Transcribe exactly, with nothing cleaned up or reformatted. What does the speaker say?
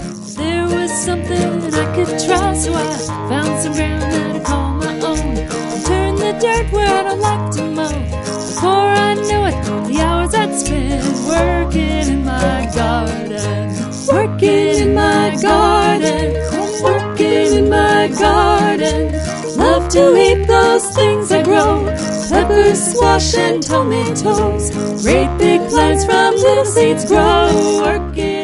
There was something I could try, so I found some ground that I call my own. I turned the dirt where I don't like to mow. Before I knew it, the hours I'd spent working in my garden, working in my garden, working in my garden. Love to eat those things I grow, peppers, squash, and tomatoes. Great big plants from little seeds grow, working